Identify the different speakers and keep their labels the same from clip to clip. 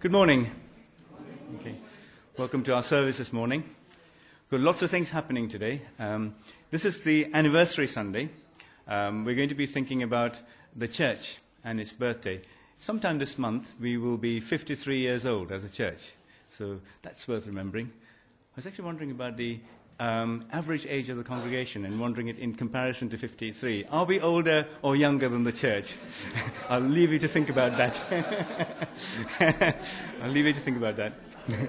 Speaker 1: Good morning. Okay. Welcome to our service this morning. We've got lots of things happening today. This is the anniversary Sunday. We're going to be thinking about the church and its birthday. Sometime this month, we will be 53 years old as a church. So that's worth remembering. I was actually wondering about the average age of the congregation and wondering it in comparison to 53. Are we older or younger than the church? I'll leave you to think about that. I'll leave you to think about that.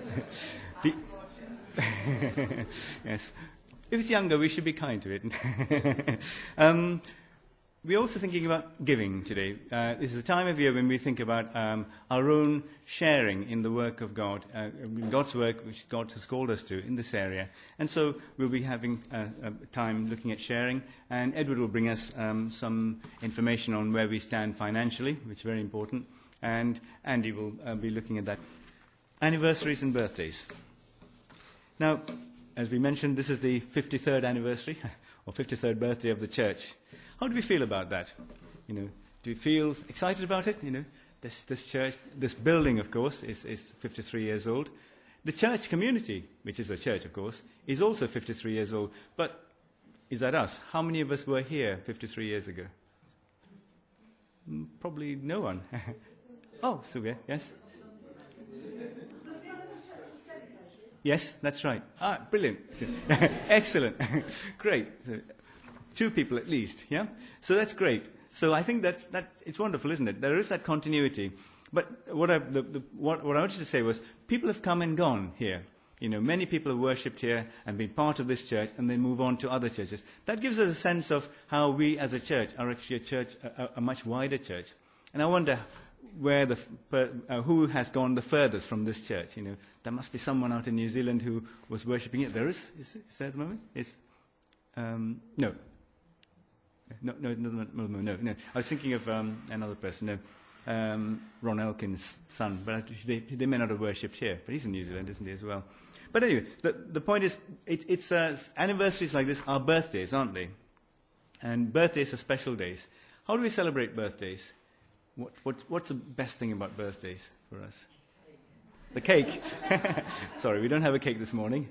Speaker 1: Yes. If it's younger, we should be kind to it. We're also thinking about giving today. This is a time of year when we think about our own sharing in the work of God, God's work which God has called us to in this area. And so we'll be having time looking at sharing, and Edward will bring us some information on where we stand financially, which is very important, and Andy will be looking at that. Anniversaries and birthdays. Now, as we mentioned, this is the 53rd anniversary, or 53rd birthday of the church. How do we feel about that? Do we feel excited about it? This church, this building, of course, is 53 years old. The church community, which is a church, of course, is also 53 years old. But is that us? How many of us were here 53 years ago? Probably no one. Oh, Sylvia, yes? Yes, that's right. Brilliant. Excellent. Great. 2 people at least, yeah? So that's great. So I think that it's wonderful, isn't it? There is that continuity. But what I wanted to say was, people have come and gone here. Many people have worshipped here and been part of this church and then move on to other churches. That gives us a sense of how we as a church are actually a church, a much wider church. And I wonder where who has gone the furthest from this church. There must be someone out in New Zealand who was worshipping it. There is there at the moment? No. No. I was thinking of another person. Ron Elkin's son, but they may not have worshipped here. But he's in New Zealand, isn't he, as well? But anyway, the point is, it's anniversaries like this are birthdays, aren't they? And birthdays are special days. How do we celebrate birthdays? What's the best thing about birthdays for us? The cake. Sorry, we don't have a cake this morning.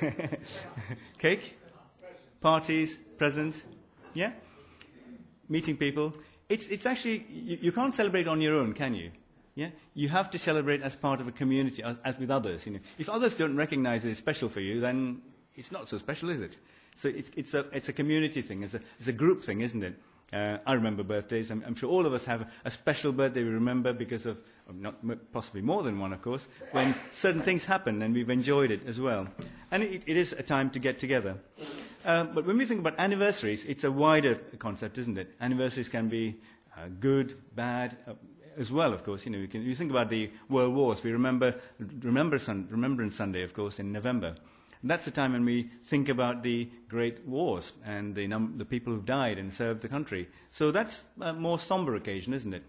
Speaker 1: Cake, parties, presents, yeah. Meeting people. It's actually, you can't celebrate on your own, can you? Yeah? You have to celebrate as part of a community, as with others. If others don't recognize it as special for you, then it's not so special, is it? So it's a community thing. It's a group thing, isn't it? I remember birthdays. I'm sure all of us have a special birthday we remember because of not possibly more than one, of course, when certain things happen and we've enjoyed it as well. And it is a time to get together. But when we think about anniversaries, it's a wider concept, isn't it? Anniversaries can be good, bad, as well, of course. You think about the World Wars. We Remembrance Sunday, of course, in November. And that's the time when we think about the great wars and the people who've died and served the country. So that's a more somber occasion, isn't it?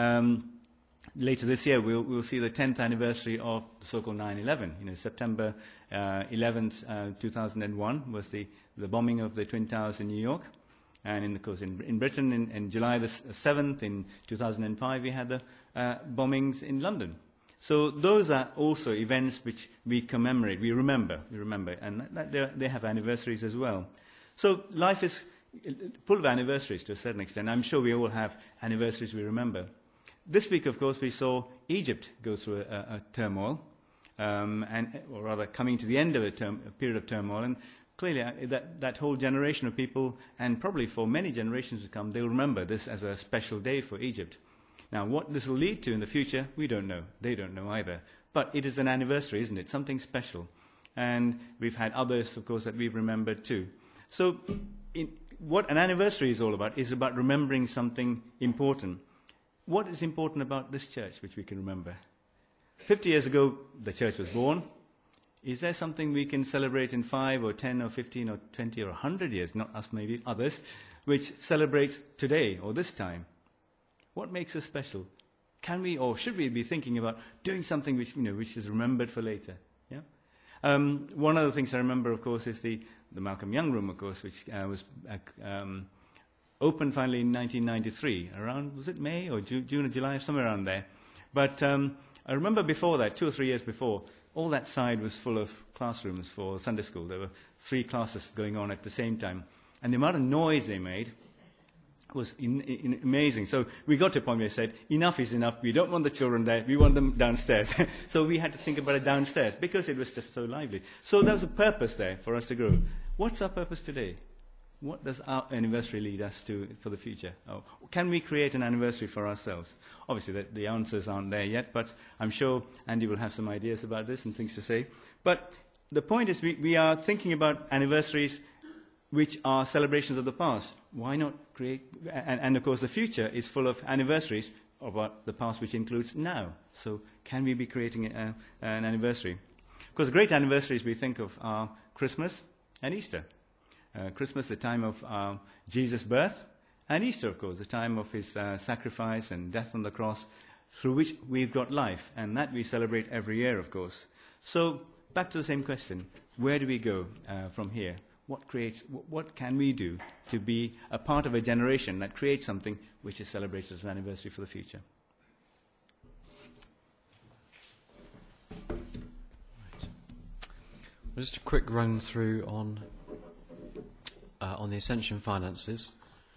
Speaker 1: Later this year, we'll see the 10th anniversary of the so-called 9/11. September 11th, 2001 was the bombing of the Twin Towers in New York. And of course, in Britain, in July the 7th, in 2005, we had the bombings in London. So those are also events which we commemorate, we remember, and they have anniversaries as well. So life is full of anniversaries to a certain extent. I'm sure we all have anniversaries we remember. This week, of course, we saw Egypt go through a turmoil, or rather coming to the end of a period of turmoil, and clearly that whole generation of people, and probably for many generations to come, they'll remember this as a special day for Egypt. Now, what this will lead to in the future, we don't know. They don't know either. But it is an anniversary, isn't it? Something special. And we've had others, of course, that we've remembered too. So what an anniversary is all about is about remembering something important. What is important about this church which we can remember? 50 years ago, the church was born. Is there something we can celebrate in 5 or 10 or 15 or 20 or 100 years, not us, maybe others, which celebrates today or this time? What makes us special? Can we or should we be thinking about doing something which is remembered for later? Yeah. One of the things I remember, of course, is the Malcolm Young Room, of course, which was opened finally in 1993. Around, was it May or June or July, somewhere around there. But I remember before that, 2 or 3 years before, all that side was full of classrooms for Sunday school. There were 3 classes going on at the same time. And the amount of noise they made was amazing. So we got to a point where we said, enough is enough. We don't want the children there. We want them downstairs. So we had to think about it downstairs because it was just so lively. So there was a purpose there for us to grow. What's our purpose today? What does our anniversary lead us to for the future? Oh, can we create an anniversary for ourselves? Obviously, the answers aren't there yet, but I'm sure Andy will have some ideas about this and things to say. But the point is we are thinking about anniversaries which are celebrations of the past. Why not create... And of course, the future is full of anniversaries about the past, which includes now. So can we be creating an anniversary? Of course, great anniversaries we think of are Christmas and Easter. Christmas, the time of Jesus' birth, and Easter, of course, the time of his sacrifice and death on the cross, through which we've got life, and that we celebrate every year, of course. So, back to the same question, where do we go from here? What can we do to be a part of a generation that creates something which is celebrated as an anniversary for the future?
Speaker 2: Right. Well, just a quick run through on the Ascension finances.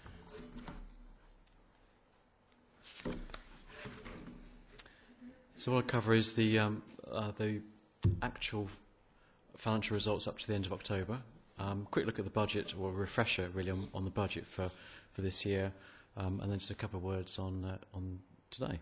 Speaker 2: So what I'll cover is the actual financial results up to the end of October. Quick look at the budget, or a refresher really on the budget for this year, and then just a couple of words on today.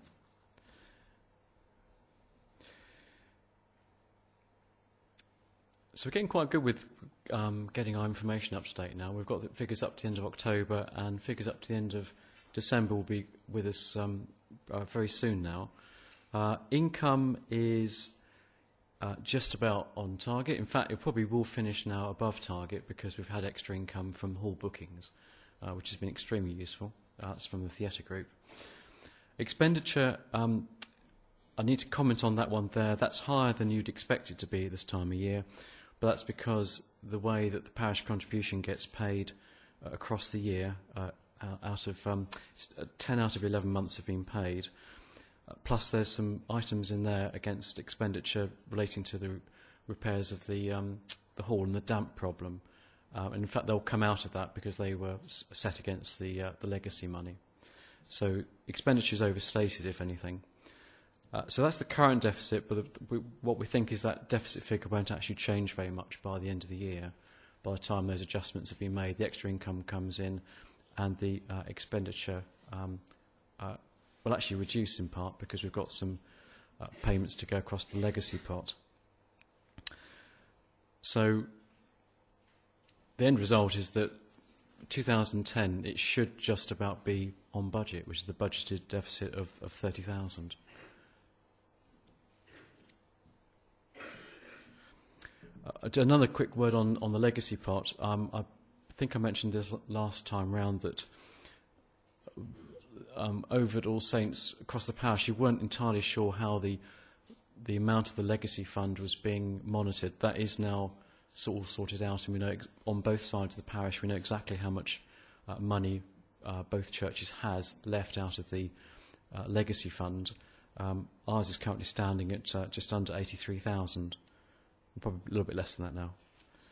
Speaker 2: So we're getting quite good with getting our information up to date now. We've got the figures up to the end of October, and figures up to the end of December will be with us very soon now. Income is just about on target. In fact, it probably will finish now above target because we've had extra income from hall bookings, which has been extremely useful. That's from the theatre group. Expenditure, I need to comment on that one there. That's higher than you'd expect it to be this time of year, but that's because the way that the parish contribution gets paid across the year, out of 10 out of 11 months have been paid. Plus, there's some items in there against expenditure relating to the repairs of the hall and the damp problem. And in fact, they'll come out of that because they were set against the legacy money. So expenditure is overstated, if anything. So that's the current deficit, but what we think is that deficit figure won't actually change very much by the end of the year. By the time those adjustments have been made, the extra income comes in, and the expenditure will actually reduce in part because we've got some payments to go across the legacy pot. So the end result is that 2010, it should just about be on budget, which is the budgeted deficit of 30,000. Another quick word on the legacy pot. I think I mentioned this last time round that over at All Saints across the parish, you weren't entirely sure how the amount of the legacy fund was being monitored. That is now sort of sorted out, and we know on both sides of the parish we know exactly how much money both churches has left out of the legacy fund. Ours is currently standing at just under 83,000. Probably a little bit less than that now.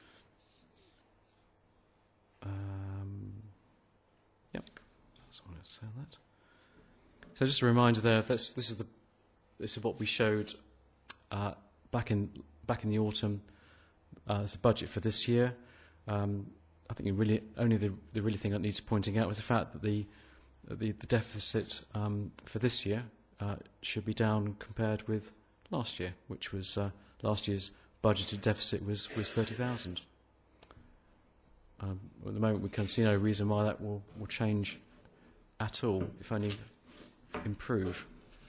Speaker 2: Yep, that's what I was saying that. So just a reminder there. This is what we showed back in the autumn. It's the budget for this year. I think the really thing that needs pointing out was the fact that the deficit for this year should be down compared with last year, which was last year's budgeted deficit was 30,000. At the moment, we can see no reason why that will change at all, if only improve.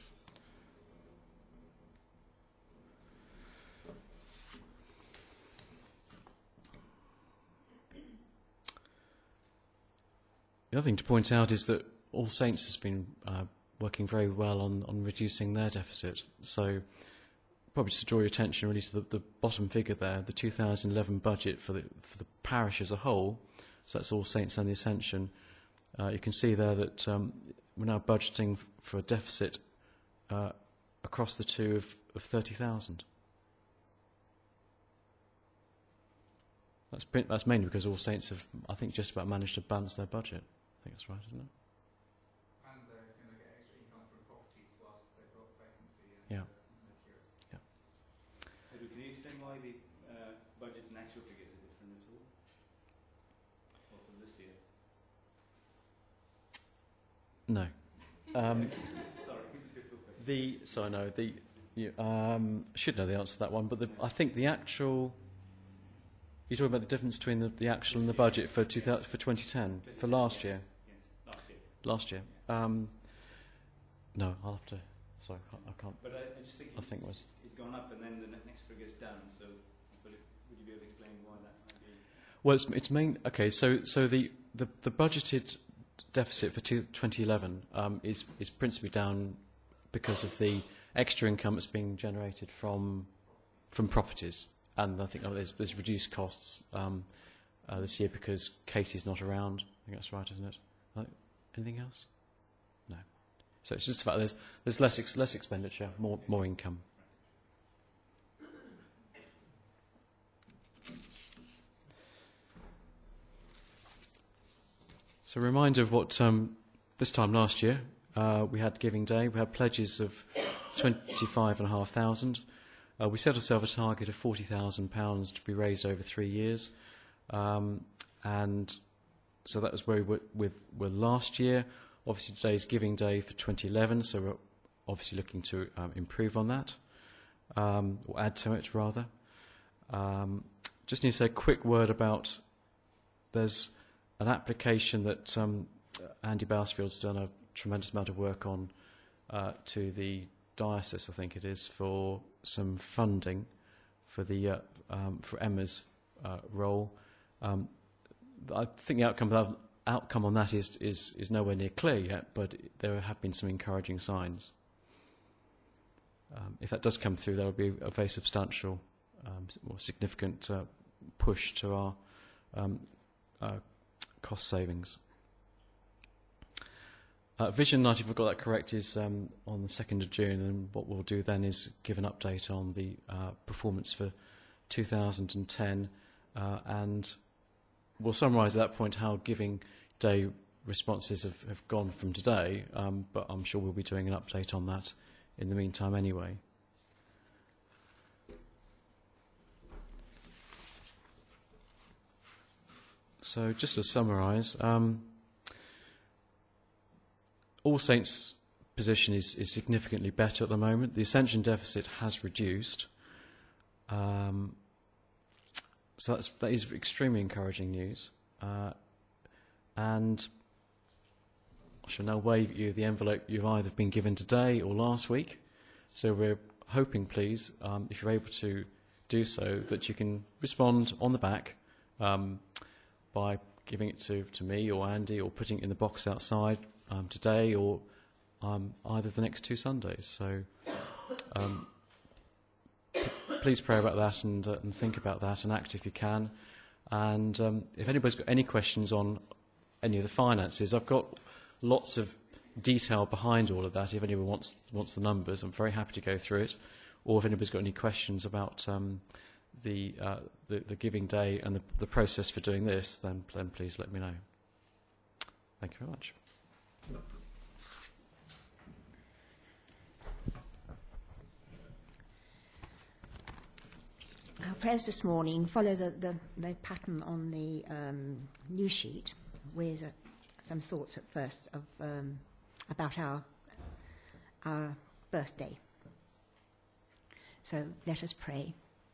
Speaker 2: The other thing to point out is that All Saints has been working very well on reducing their deficit. So probably just to draw your attention really to the bottom figure there, the 2011 budget for the parish as a whole, so that's All Saints and the Ascension. You can see there that we're now budgeting for a deficit across the two of 30,000. That's mainly because All Saints have, I think, just about managed to balance their budget. I think that's right, isn't it?
Speaker 3: And they're going to get extra income from properties whilst they've got vacancy. And,
Speaker 2: Yeah.
Speaker 3: cure.
Speaker 1: Can you explain why the budget and actual figures are different at all? Or for this year?
Speaker 2: No.
Speaker 1: Sorry, difficult question.
Speaker 2: Should know the answer to that one, but I think the actual. You're talking about the difference between the actual and the budget for 2010 for last year.
Speaker 1: Yes,
Speaker 2: Last year. No, I'll have to. Sorry, I can't.
Speaker 1: But I just think
Speaker 2: I think it was.
Speaker 1: It's gone up and then the next figure is down. So, would you be able to explain why that might be?
Speaker 2: Well, it's main. Okay, so the budgeted deficit for 2011 is principally down because of the extra income that's being generated from properties. And I think there's reduced costs this year because Katie's not around. I think that's right, isn't it? Anything else? No. So it's just the fact there's less expenditure, more income. So a reminder of what this time last year we had Giving Day. We had pledges of 25,500. We set ourselves a target of £40,000 to be raised over 3 years, and so that was where we were last year. Obviously, today's Giving Day for 2011, so we're obviously looking to improve on that, or add to it rather. Just need to say a quick word about. There's an application that Andy Bousfield's done a tremendous amount of work on to the diocese, I think it is, for some funding for the for Emma's role. I think the outcome on that is nowhere near clear yet, but there have been some encouraging signs. If that does come through, that will be a very substantial, more significant push to our cost savings. Vision Night, if I've got that correct, is on the 2nd of June, and what we'll do then is give an update on the performance for 2010, and we'll summarise at that point how Giving Day responses have gone from today, but I'm sure we'll be doing an update on that in the meantime anyway. So just to summarise, All Saints' position is significantly better at the moment. The Ascension deficit has reduced. So that is extremely encouraging news. And I shall now wave at you the envelope you've either been given today or last week. So we're hoping, please, if you're able to do so, that you can respond on the back by giving it to me or Andy, or putting it in the box outside today or either of the next 2 Sundays. So please pray about that and think about that and act if you can. And if anybody's got any questions on any of the finances, I've got lots of detail behind all of that. If anyone wants the numbers, I'm very happy to go through it. Or if anybody's got any questions about the Giving Day and the process for doing this, then please let me know. Thank you very much.
Speaker 4: Our prayers this morning follow the pattern on the news sheet, with some thoughts at first of about our birthday. So let us pray.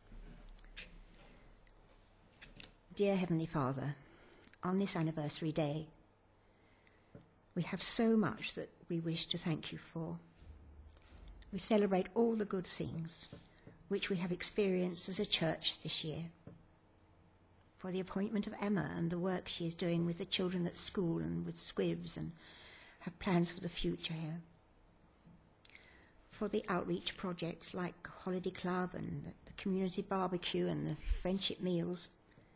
Speaker 4: Dear Heavenly Father, on this anniversary day, we have so much that we wish to thank you for. We celebrate all the good things which we have experienced as a church this year, for the appointment of Emma and the work she is doing with the children at school and with Squibs, and have plans for the future here, for the outreach projects like Holiday Club and the community barbecue and the friendship meals,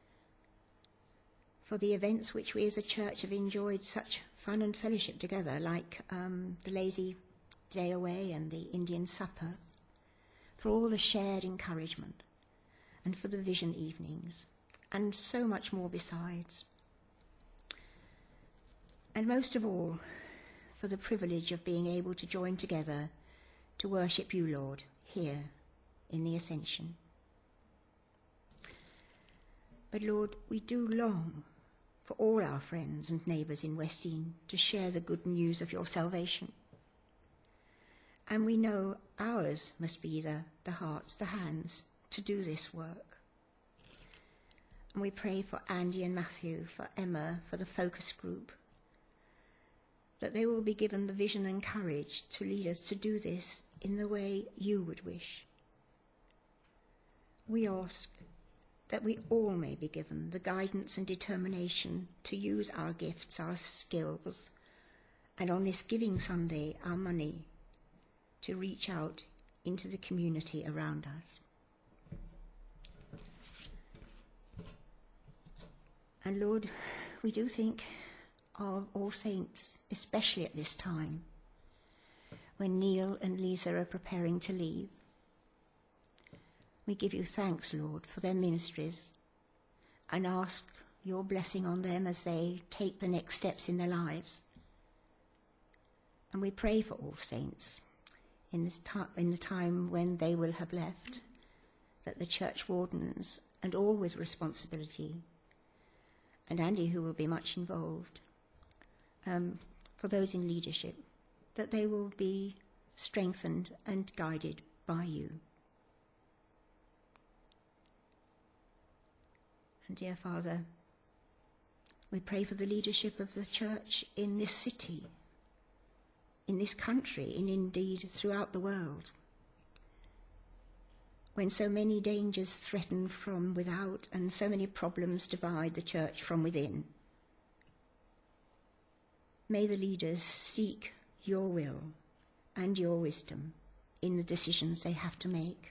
Speaker 4: for the events which we as a church have enjoyed such fun and fellowship together, like the Lazy day away and the Indian supper, for all the shared encouragement, and for the vision evenings, and so much more besides. And most of all, for the privilege of being able to join together to worship you, Lord, here in the Ascension. But Lord, we do long for all our friends and neighbours in Westdean to share the good news of your salvation. And we know ours must be the hearts, the hands, to do this work. And we pray for Andy and Matthew, for Emma, for the focus group, that they will be given the vision and courage to lead us to do this in the way you would wish. We ask that we all may be given the guidance and determination to use our gifts, our skills, and on this Giving Sunday, our money, to reach out into the community around us. And Lord, we do think of All Saints, especially at this time, when Neil and Lisa are preparing to leave. We give you thanks, Lord, for their ministries and ask your blessing on them as they take the next steps in their lives. And we pray for All Saints in the time when they will have left, that the church wardens and all with responsibility, and Andy, who will be much involved, for those in leadership, that they will be strengthened and guided by you. And dear Father, we pray for the leadership of the church in this city, in this country, and indeed throughout the world, when so many dangers threaten from without and so many problems divide the church from within. May the leaders seek your will and your wisdom in the decisions they have to make.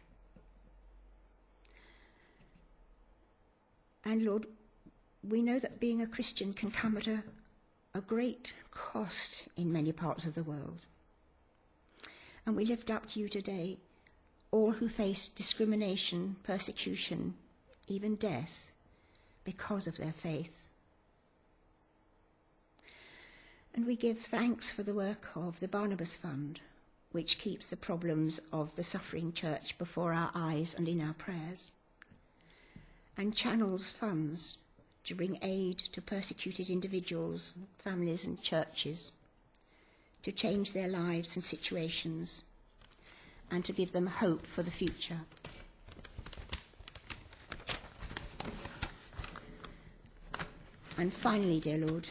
Speaker 4: And Lord, we know that being a Christian can come at a great cost in many parts of the world. And we lift up to you today all who face discrimination, persecution, even death because of their faith. And we give thanks for the work of the Barnabas Fund, which keeps the problems of the suffering church before our eyes and in our prayers, and channels funds to bring aid to persecuted individuals, families and churches, to change their lives and situations, and to give them hope for the future. And finally, dear Lord,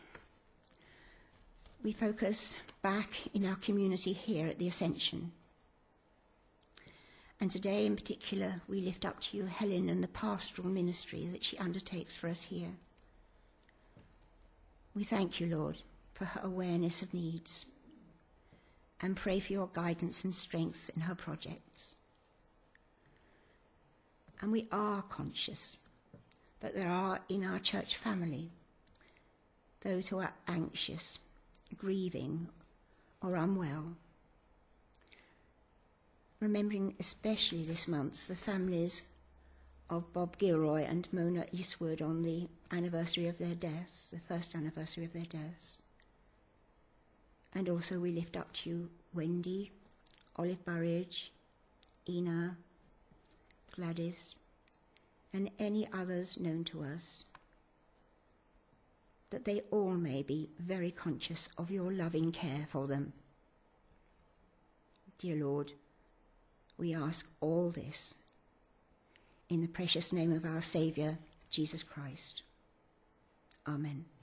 Speaker 4: we focus back in our community here at the Ascension. And today in particular, we lift up to you Helen and the pastoral ministry that she undertakes for us here. We thank you, Lord, for her awareness of needs, and pray for your guidance and strength in her projects. And we are conscious that there are in our church family those who are anxious, grieving, or unwell. Remembering especially this month the families of Bob Gilroy and Mona Eastwood on the anniversary of their deaths, the first anniversary of their deaths. And also we lift up to you Wendy, Olive Burridge, Ina, Gladys, and any others known to us, that they all may be very conscious of your loving care for them. Dear Lord, we ask all this in the precious name of our Saviour, Jesus Christ. Amen.